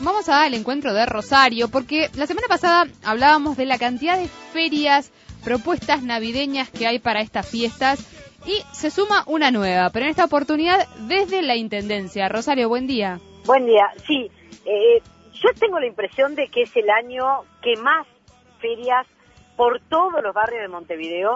vamos al encuentro de Rosario, porque la semana pasada hablábamos de la cantidad de ferias, propuestas navideñas que hay para estas fiestas, y se suma una nueva, pero en esta oportunidad desde la Intendencia. Rosario, buen día. Buen día, sí. Yo tengo la impresión de que es el año que más ferias por todos los barrios de Montevideo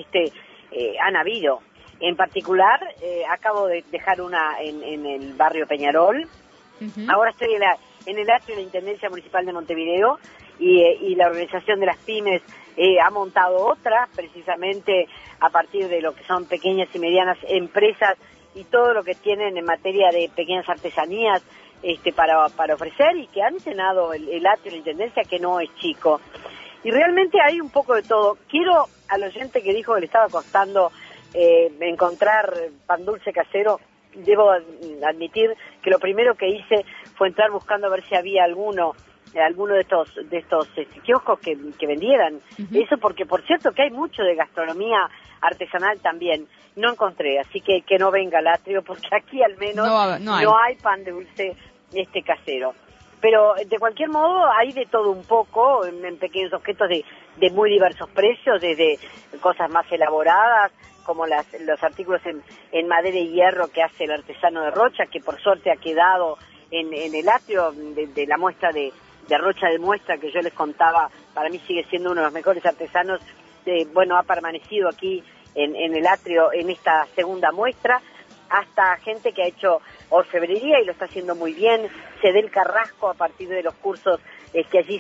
han habido. En particular, acabo de dejar una en el barrio Peñarol. Uh-huh. Ahora estoy en el atrio de la Intendencia Municipal de Montevideo y la organización de las pymes ha montado otra, precisamente a partir de lo que son pequeñas y medianas empresas y todo lo que tienen en materia de pequeñas artesanías para ofrecer, y que han llenado el atrio de la Intendencia, que no es chico. Y realmente hay un poco de todo. Quiero al oyente que dijo que le estaba costando encontrar pan dulce casero, debo admitir que lo primero que hice fue entrar buscando a ver si había alguno de estos kioscos que vendieran. Uh-huh. Eso porque, por cierto, que hay mucho de gastronomía artesanal también. No encontré, así que no venga al atrio, porque aquí al menos no hay pan dulce casero. Pero de cualquier modo hay de todo un poco, en pequeños objetos de muy diversos precios, desde cosas más elaboradas, como los artículos en madera y hierro que hace el artesano de Rocha, que por suerte ha quedado en el atrio de la muestra de Rocha de Muestra, que yo les contaba, para mí sigue siendo uno de los mejores artesanos. Ha permanecido aquí en el atrio en esta segunda muestra, hasta gente que ha hecho orfebrería y lo está haciendo muy bien. Cedel Carrasco, a partir de los cursos que allí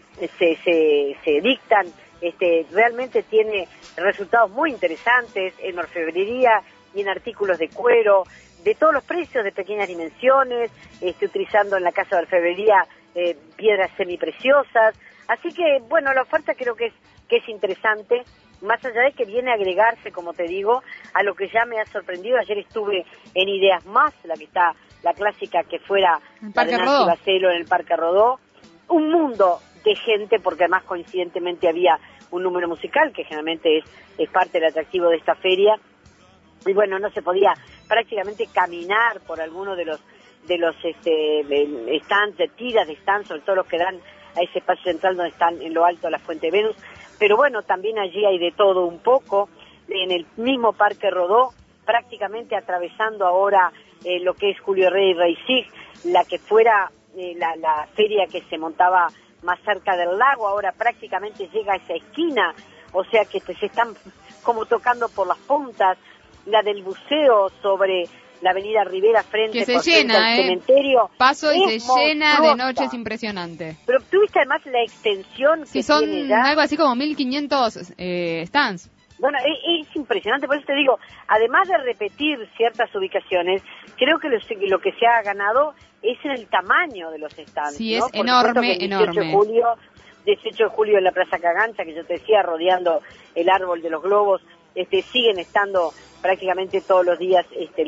se dictan, realmente tiene resultados muy interesantes en orfebrería y en artículos de cuero, de todos los precios, de pequeñas dimensiones, utilizando en la casa de orfebrería piedras semipreciosas. Así que, la oferta creo que es interesante, más allá de que viene a agregarse, como te digo, a lo que ya me ha sorprendido. Ayer estuve en Ideas Más, la clásica que fuera la de Nancy Bacelo en el Parque Rodó. Un mundo de gente, porque además coincidentemente había un número musical, que generalmente es parte del atractivo de esta feria. Y no se podía prácticamente caminar por alguno de los stands, de tiras de stands, sobre todo los que dan a ese espacio central donde están en lo alto de la Fuente Venus. Pero también allí hay de todo un poco. En el mismo Parque Rodó, prácticamente atravesando ahora lo que es Julio Rey y Reisig, la que fuera la feria que se montaba más cerca del lago, ahora prácticamente llega a esa esquina, o sea que se están como tocando por las puntas. La del buceo sobre la avenida Rivera frente al cementerio. Paso y se llena de noche, es impresionante. Pero tuviste además la extensión que son tiene ya. Algo así como 1500 stands. Es impresionante, por eso te digo, además de repetir ciertas ubicaciones, creo que lo que se ha ganado es en el tamaño de los stands. Sí, ¿no? Es enorme, enorme. 18 de julio en la Plaza Cagancha, que yo te decía, rodeando el árbol de los globos, siguen estando prácticamente todos los días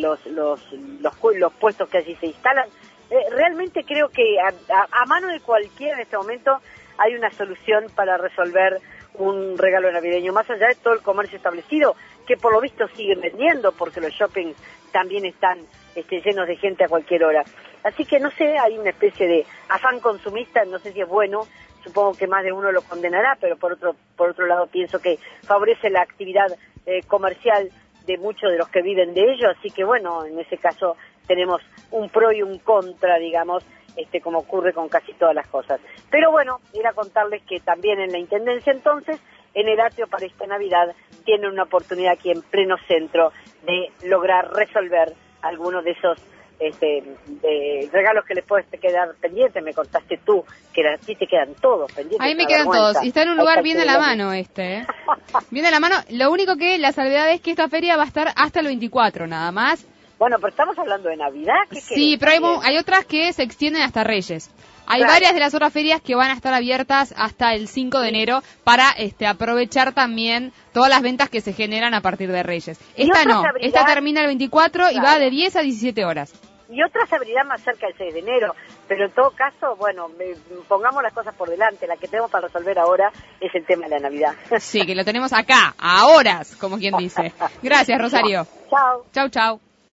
los puestos que allí se instalan. Realmente creo que a mano de cualquiera en este momento hay una solución para resolver un regalo navideño, más allá de todo el comercio establecido, que por lo visto siguen vendiendo, porque los shoppings también están llenos de gente a cualquier hora. Así que no sé, hay una especie de afán consumista, no sé si es bueno, supongo que más de uno lo condenará, pero por otro lado pienso que favorece la actividad comercial de muchos de los que viven de ello. Así que en ese caso tenemos un pro y un contra, digamos, como ocurre con casi todas las cosas. Pero era contarles que también en la Intendencia, entonces, en el atrio para esta Navidad, tienen una oportunidad aquí en pleno centro de lograr resolver algunos de esos regalos que les puedes quedar pendientes. Me contaste tú que a ti te quedan todos pendientes. Ahí me quedan todos, y está en un lugar bien a la mano bien a la mano. Lo único que la salvedad es que esta feria va a estar hasta el 24 nada más. Pero estamos hablando de Navidad. Sí, pero hay otras que se extienden hasta Reyes. Hay varias de las otras ferias que van a estar abiertas hasta el 5 de enero para aprovechar también todas las ventas que se generan a partir de Reyes. Esta no, esta termina el 24 y va de 10 a 17 horas. Y otras se abrirán más cerca del 6 de enero, pero en todo caso, pongamos las cosas por delante. La que tenemos para resolver ahora es el tema de la Navidad. Sí, que lo tenemos acá, a horas, como quien dice. Gracias, Rosario. Chao. Chau, chau.